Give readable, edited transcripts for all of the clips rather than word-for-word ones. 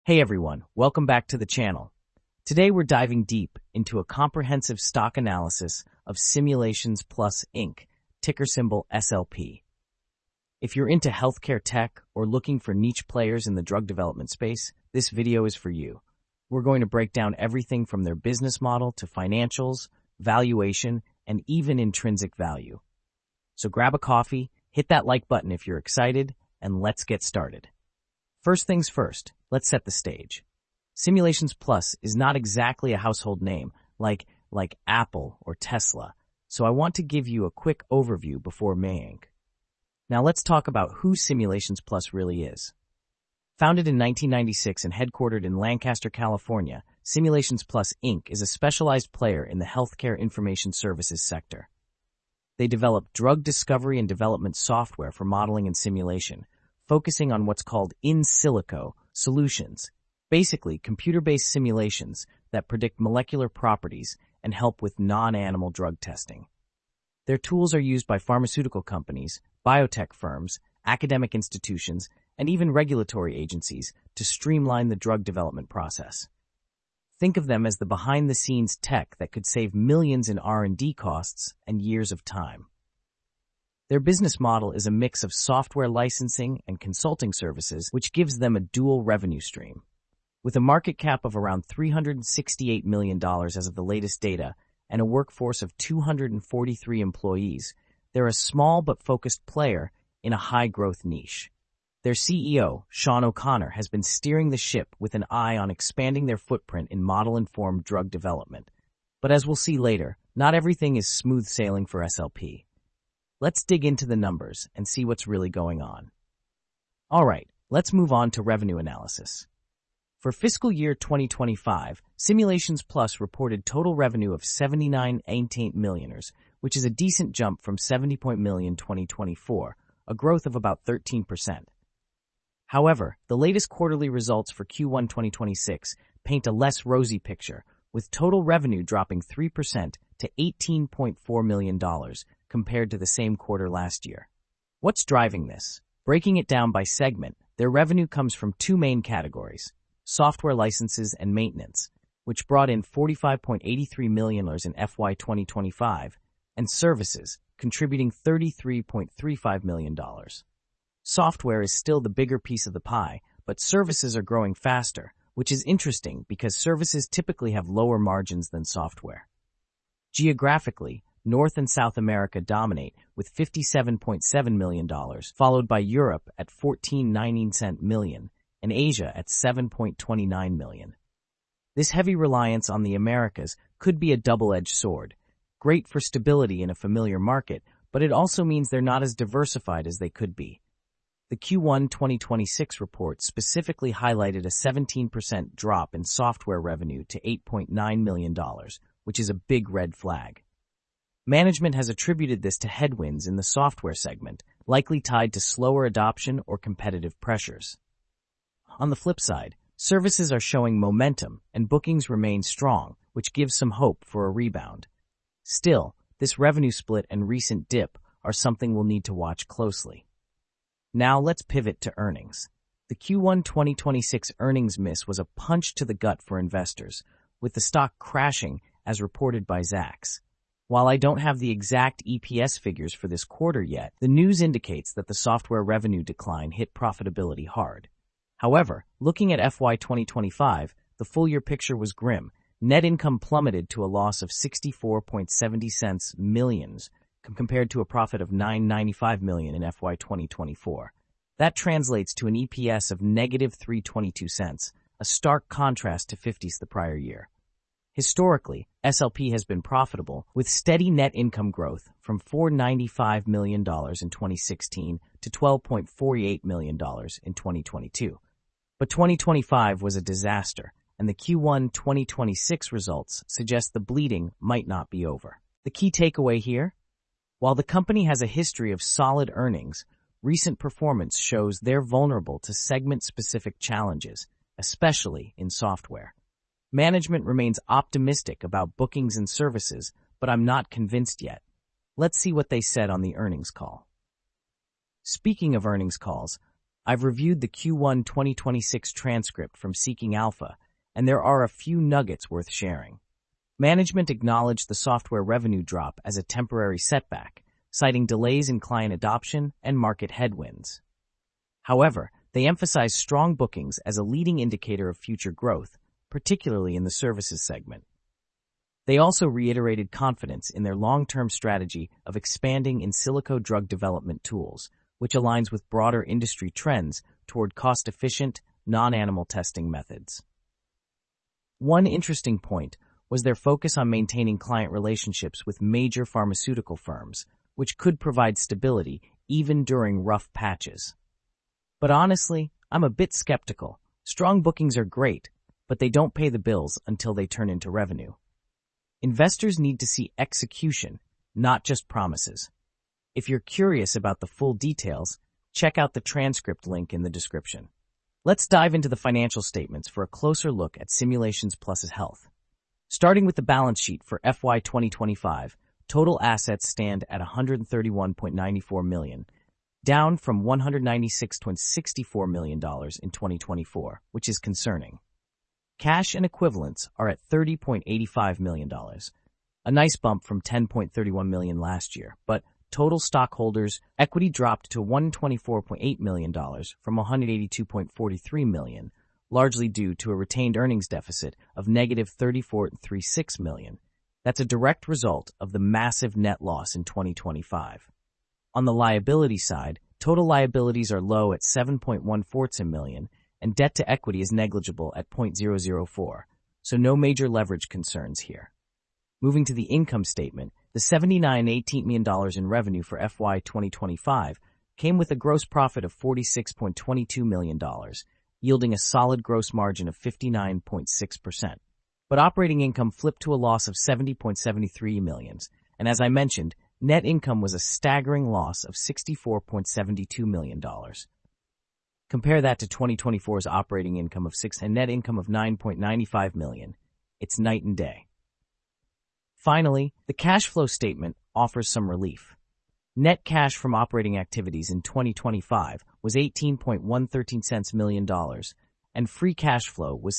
Hey everyone, welcome back to the channel. Today we're diving deep into a comprehensive stock analysis of Simulations Plus Inc., ticker symbol SLP. If you're into healthcare tech or looking for niche players in the drug development space, this video is for you. We're going to break down everything from their business model to financials, valuation, and even intrinsic value. So grab a coffee, hit that like button if you're excited, and let's get started. First things first, let's set the stage. Simulations Plus is not exactly a household name like Apple or Tesla, so I want to give you a quick overview before Inc. Now let's talk about who Simulations Plus really is. Founded in 1996 and headquartered in Lancaster, California, Simulations Plus Inc. is a specialized player in the healthcare information services sector. They develop drug discovery and development software for modeling and simulation, focusing on what's called in silico solutions, basically computer-based simulations that predict molecular properties and help with non-animal drug testing. Their tools are used by pharmaceutical companies, biotech firms, academic institutions, and even regulatory agencies to streamline the drug development process. Think of them as the behind-the-scenes tech that could save millions in R&D costs and years of time. Their business model is a mix of software licensing and consulting services, which gives them a dual revenue stream. With a market cap of around $368 million as of the latest data and a workforce of 243 employees, they're a small but focused player in a high-growth niche. Their CEO, Sean O'Connor, has been steering the ship with an eye on expanding their footprint in model-informed drug development. But as we'll see later, not everything is smooth sailing for SLP. Let's dig into the numbers and see what's really going on. All right, let's move on to revenue analysis. For fiscal year 2025, Simulations Plus reported total revenue of $79.8 million, which is a decent jump from $70 million in 2024, a growth of about 13%. However, the latest quarterly results for Q1 2026 paint a less rosy picture, with total revenue dropping 3% to $18.4 million compared to the same quarter last year. What's driving this? Breaking it down by segment, their revenue comes from two main categories: software licenses and maintenance, which brought in $45.83 million in FY 2025, and services, contributing $33.35 million. Software is still the bigger piece of the pie, but services are growing faster, which is interesting because services typically have lower margins than software. Geographically, North and South America dominate with $57.7 million, followed by Europe at $14.19 million, and Asia at $7.29 million. This heavy reliance on the Americas could be a double-edged sword, great for stability in a familiar market, but it also means they're not as diversified as they could be. The Q1 2026 report specifically highlighted a 17% drop in software revenue to $8.9 million, which is a big red flag. Management has attributed this to headwinds in the software segment, likely tied to slower adoption or competitive pressures. On the flip side, services are showing momentum and bookings remain strong, which gives some hope for a rebound. Still, this revenue split and recent dip are something we'll need to watch closely. Now let's pivot to earnings. The Q1 2026 earnings miss was a punch to the gut for investors, with the stock crashing as reported by Zacks. While I don't have the exact EPS figures for this quarter yet, the news indicates that the software revenue decline hit profitability hard. However, looking at FY 2025, the full-year picture was grim. Net income plummeted to a loss of $64.70 million, compared to a profit of $9.95 million in FY 2024. That translates to an EPS of negative 3.22 cents, a stark contrast to 50s the prior year. Historically, SLP has been profitable, with steady net income growth from $4.95 million in 2016 to $12.48 million in 2022. But 2025 was a disaster, and the Q1 2026 results suggest the bleeding might not be over. The key takeaway here? While the company has a history of solid earnings, recent performance shows they're vulnerable to segment-specific challenges, especially in software. Management remains optimistic about bookings and services, but I'm not convinced yet. Let's see what they said on the earnings call. Speaking of earnings calls, I've reviewed the Q1 2026 transcript from Seeking Alpha, and there are a few nuggets worth sharing. Management acknowledged the software revenue drop as a temporary setback, citing delays in client adoption and market headwinds. However, they emphasized strong bookings as a leading indicator of future growth, particularly in the services segment. They also reiterated confidence in their long-term strategy of expanding in silico drug development tools, which aligns with broader industry trends toward cost-efficient, non-animal testing methods. One interesting point was their focus on maintaining client relationships with major pharmaceutical firms, which could provide stability even during rough patches. But honestly, I'm a bit skeptical. Strong bookings are great, but they don't pay the bills until they turn into revenue. Investors need to see execution, not just promises. If you're curious about the full details, check out the transcript link in the description. Let's dive into the financial statements for a closer look at Simulations Plus's health. Starting with the balance sheet for FY 2025, total assets stand at $131.94 million, down from $196.64 million in 2024, which is concerning. Cash and equivalents are at $30.85 million, a nice bump from $10.31 million last year, but total stockholders' equity dropped to $124.8 million from $182.43 million, largely due to a retained earnings deficit of negative $34.36 million. That's a direct result of the massive net loss in 2025. On the liability side, total liabilities are low at $7.14 million, and debt to equity is negligible at 0.004, so no major leverage concerns here. Moving to the income statement, the $79.18 million in revenue for FY 2025 came with a gross profit of $46.22 million, yielding a solid gross margin of 59.6%. But operating income flipped to a loss of $70.73 million, and as I mentioned, net income was a staggering loss of $64.72 million. Compare that to 2024's operating income of $6 and net income of $9.95 million. It's night and day. Finally, the cash flow statement offers some relief. Net cash from operating activities in 2025 was $18.113 million, and free cash flow was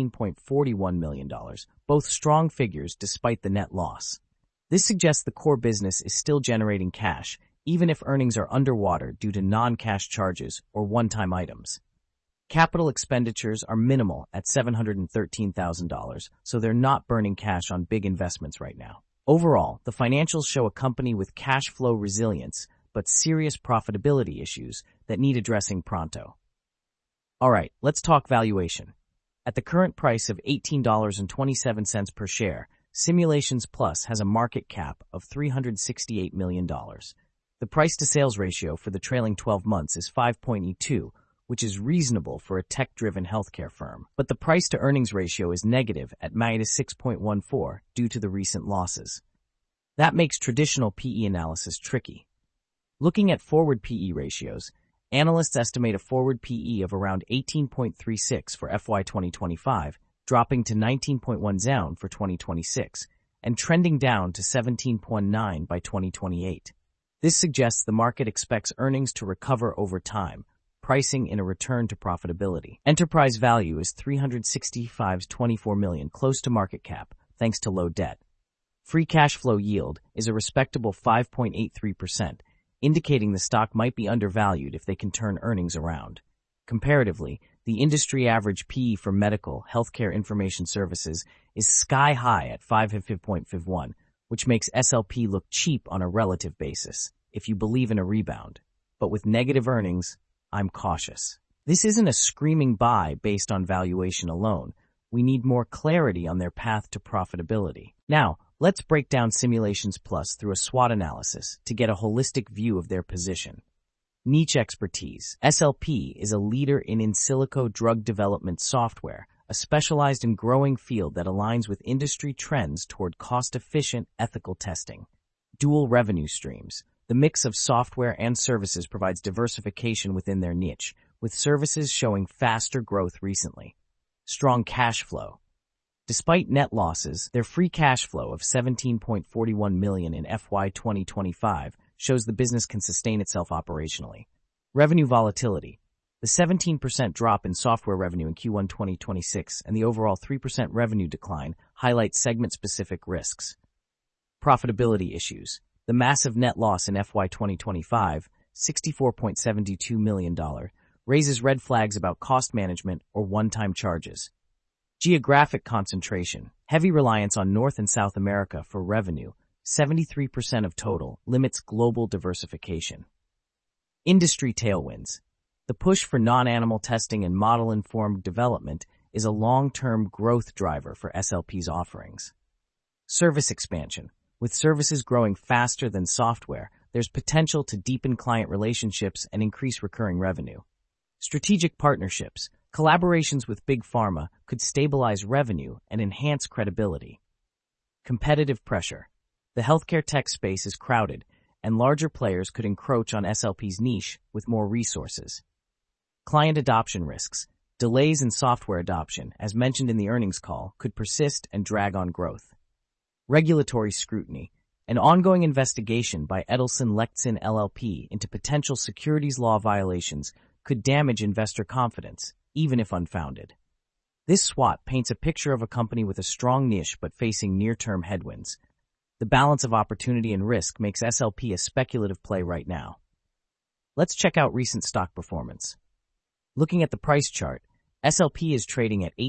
$17.41 million, both strong figures despite the net loss. This suggests the core business is still generating cash, even if earnings are underwater due to non-cash charges or one-time items. Capital expenditures are minimal at $713,000, so they're not burning cash on big investments right now. Overall, the financials show a company with cash flow resilience, but serious profitability issues that need addressing pronto. Alright, let's talk valuation. At the current price of $18.27 per share, Simulations Plus has a market cap of $368 million. The price-to-sales ratio for the trailing 12 months is 5.2, which is reasonable for a tech-driven healthcare firm. But the price-to-earnings ratio is negative at -6.14 due to the recent losses. That makes traditional PE analysis tricky. Looking at forward PE ratios, analysts estimate a forward PE of around 18.36 for FY 2025, dropping to 19.1 down for 2026, and trending down to 17.9 by 2028. This suggests the market expects earnings to recover over time, pricing in a return to profitability. Enterprise value is $365.24 million, close to market cap, thanks to low debt. Free cash flow yield is a respectable 5.83%, indicating the stock might be undervalued if they can turn earnings around. Comparatively, the industry average PE for medical healthcare information services is sky high at 5.51, which makes SLP look cheap on a relative basis, if you believe in a rebound. But with negative earnings, I'm cautious. This isn't a screaming buy based on valuation alone. We need more clarity on their path to profitability. Now, let's break down Simulations Plus through a SWOT analysis to get a holistic view of their position. Niche expertise. SLP is a leader in silico drug development software, a specialized and growing field that aligns with industry trends toward cost-efficient, ethical testing. Dual revenue streams. The mix of software and services provides diversification within their niche, with services showing faster growth recently. Strong cash flow. Despite net losses, their free cash flow of $17.41 million in FY 2025 shows the business can sustain itself operationally. Revenue volatility. The 17% drop in software revenue in Q1 2026 and the overall 3% revenue decline highlight segment-specific risks. Profitability issues. The massive net loss in FY 2025, $64.72 million, raises red flags about cost management or one-time charges. Geographic concentration. Heavy reliance on North and South America for revenue, 73% of total, limits global diversification. Industry tailwinds. The push for non-animal testing and model-informed development is a long-term growth driver for SLP's offerings. Service expansion. With services growing faster than software, there's potential to deepen client relationships and increase recurring revenue. Strategic partnerships. Collaborations with Big Pharma could stabilize revenue and enhance credibility. Competitive pressure. The healthcare tech space is crowded, and larger players could encroach on SLP's niche with more resources. Client adoption risks. Delays in software adoption, as mentioned in the earnings call, could persist and drag on growth. Regulatory scrutiny. An ongoing investigation by Edelson Lexin LLP into potential securities law violations could damage investor confidence, even if unfounded. This SWOT paints a picture of a company with a strong niche but facing near-term headwinds. The balance of opportunity and risk makes SLP a speculative play right now. Let's check out recent stock performance. Looking at the price chart, SLP is trading at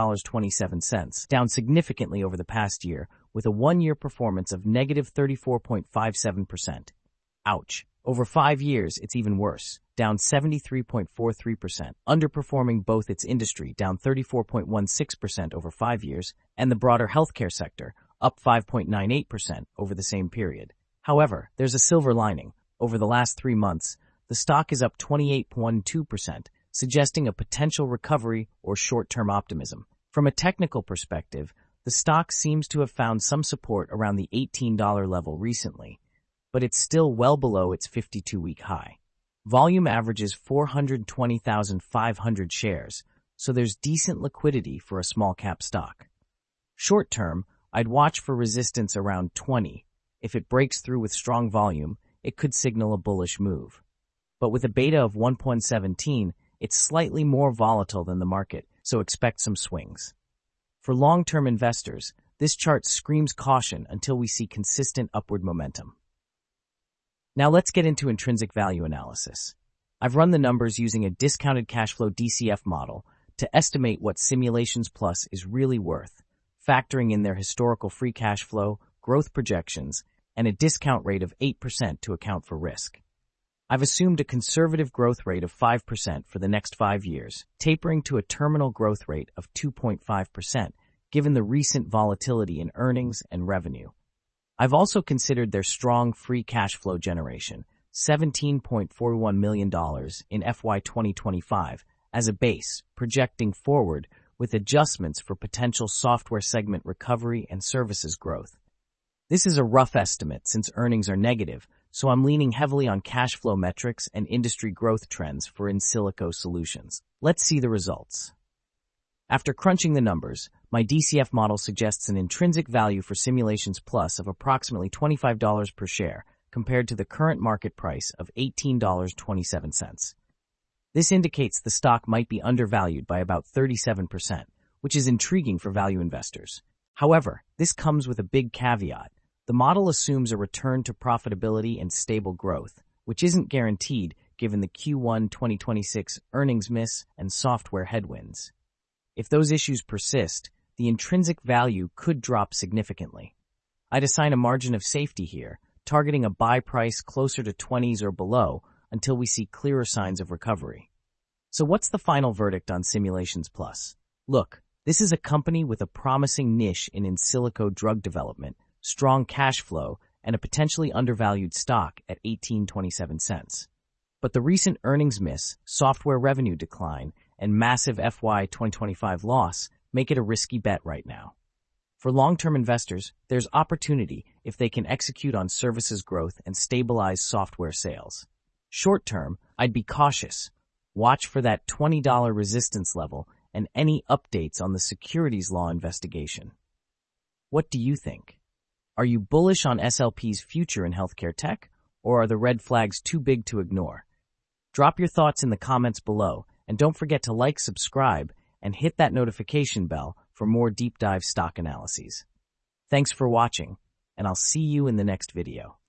$18.27, down significantly over the past year, with a one-year performance of negative 34.57%. Ouch. Over 5 years, it's even worse, down 73.43%, underperforming both its industry, down 34.16% over 5 years, and the broader healthcare sector, up 5.98% over the same period. However, there's a silver lining. Over the last 3 months, the stock is up 28.12%, suggesting a potential recovery or short-term optimism. From a technical perspective, the stock seems to have found some support around the $18 level recently, but it's still well below its 52-week high. Volume averages 420,500 shares, so there's decent liquidity for a small-cap stock. Short-term, I'd watch for resistance around 20. If it breaks through with strong volume, it could signal a bullish move. But with a beta of 1.17, it's slightly more volatile than the market, so expect some swings. For long-term investors, this chart screams caution until we see consistent upward momentum. Now let's get into intrinsic value analysis. I've run the numbers using a discounted cash flow DCF model to estimate what Simulations Plus is really worth, factoring in their historical free cash flow, growth projections, and a discount rate of 8% to account for risk. I've assumed a conservative growth rate of 5% for the next 5 years, tapering to a terminal growth rate of 2.5%, given the recent volatility in earnings and revenue. I've also considered their strong free cash flow generation, $17.41 million in FY 2025, as a base, projecting forward with adjustments for potential software segment recovery and services growth. This is a rough estimate since earnings are negative, so I'm leaning heavily on cash flow metrics and industry growth trends for in silico solutions. Let's see the results. After crunching the numbers, my DCF model suggests an intrinsic value for Simulations Plus of approximately $25 per share compared to the current market price of $18.27. This indicates the stock might be undervalued by about 37%, which is intriguing for value investors. However, this comes with a big caveat. The model assumes a return to profitability and stable growth, which isn't guaranteed given the Q1 2026 earnings miss and software headwinds. If those issues persist, the intrinsic value could drop significantly. I'd assign a margin of safety here, targeting a buy price closer to 20s or below until we see clearer signs of recovery. So what's the final verdict on Simulations Plus? Look, this is a company with a promising niche in silico drug development, strong cash flow, and a potentially undervalued stock at $18.27. But the recent earnings miss, software revenue decline, and massive FY 2025 loss make it a risky bet right now. For long-term investors, there's opportunity if they can execute on services growth and stabilize software sales. Short-term, I'd be cautious. Watch for that $20 resistance level and any updates on the securities law investigation. What do you think? Are you bullish on SLP's future in healthcare tech, or are the red flags too big to ignore? Drop your thoughts in the comments below, and don't forget to like, subscribe, and hit that notification bell for more deep dive stock analyses. Thanks for watching, and I'll see you in the next video.